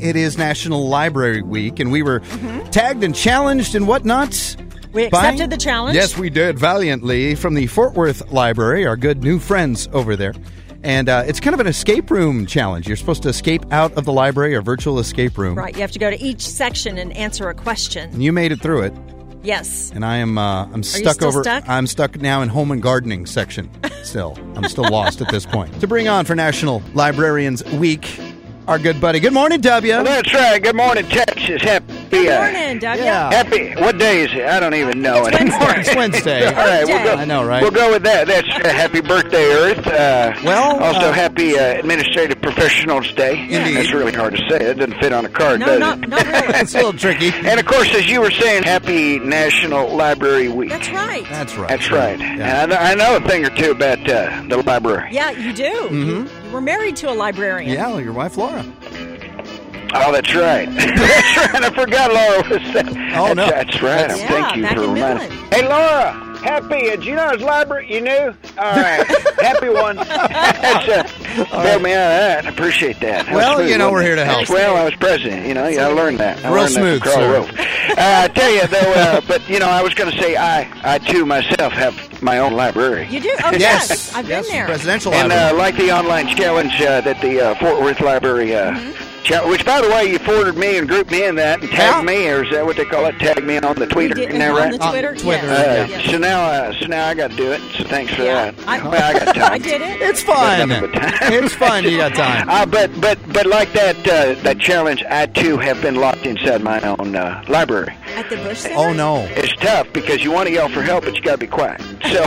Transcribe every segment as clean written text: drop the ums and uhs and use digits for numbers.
it is National Library Week, and we were tagged and challenged and whatnot. We accepted the challenge. Yes, we did valiantly from the Fort Worth Library, our good new friends over there. And it's kind of an escape room challenge. You're supposed to escape out of the library, or virtual escape room. Right. You have to go to each section and answer a question. And you made it through it. Yes. And I'm stuck Are you still stuck? I'm stuck now in home and gardening section still. I'm still lost at this point. To bring on for National Librarians Week, our good buddy. Good morning, W. Well, that's right. Good morning, Texas. Happy. Good morning, W. Yeah. Happy. What day is it? I don't even know It's anymore. Wednesday. It's Wednesday. All right, we'll go. I know, right? We'll go with that. That's happy birthday, Earth. Also happy Administrative Professionals Day. Indeed. That's really hard to say. It doesn't fit on a card, No, does not it? really. It's a little tricky. And of course, as you were saying, happy National Library Week. That's right. That's right. That's right. Yeah. And I know a thing or two about the library. Yeah, you do. You were married to a librarian. Yeah, well, your wife, Laura. Oh, that's right. That's right. I forgot Laura was that. Oh, no. That's right. Yeah, Thank you back for in reminding Midland. me. Hey, Laura. Happy. Did you know it's library? You knew? All right. Happy one. That's bailed me out of that. I appreciate that. That Well, was smooth, we're wasn't here to it? help. Well, I was president. You learned that. I Real learned smooth, that from Carl sir. Rove. I tell you, though, but, I was going to say I, too, myself, have my own library. You do? Oh, yes. I've been there. Presidential And library. like the online challenge that the Fort Worth Library, which, by the way, you forwarded me and grouped me in that and tagged me, or is that what they call it? Tag me on the We Twitter, did isn't that on right? the Twitter. Twitter, Yes. yeah. Yes. So now I got to do it. So thanks for Yeah. that. I got time. I did it. It's fun. Nothing but time. It's fun. You got time. But like that challenge, I too have been locked inside my own library. At the Bush Center? Oh, no. It's tough because you want to yell for help, but you got to be quiet. So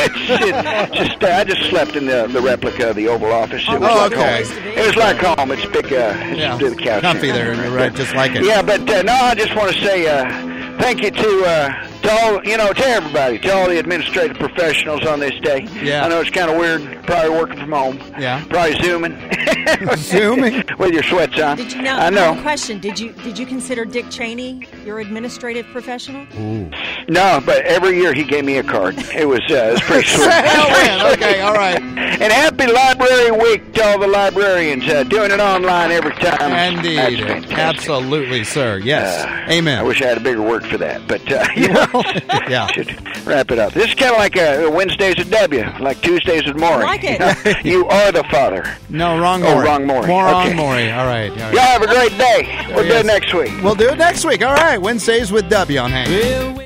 I just slept in the replica of the Oval Office. It was like okay. home. It was like home. It's big. Yeah. The couch. Comfy there, and you're right, just like it. Yeah, but no, I just want to say thank you to all, to everybody, to all the administrative professionals on this day. Yeah. I know it's kind of weird, probably working from home. Yeah. Probably zooming. Zooming? With your sweats on. Did you I know. Question: Did you consider Dick Cheney your administrative professional? Ooh. No, but every year he gave me a card. It was pretty sweet. Okay, all right. And happy Library Week to all the librarians doing it online every time. That's Indeed. fantastic. Absolutely, sir. Yes. Amen. I wish I had a bigger word for that, but Yeah. should wrap it up. This is kind of like Wednesdays with W, like Tuesdays with Maury. I like it. You are the father. No, wrong Oh, Maury. wrong Maury. More Okay. wrong Maury. All right. All right. Y'all have a great day. We'll do Yes. it next week. We'll do it next week. All right. Wednesdays with W on Hank.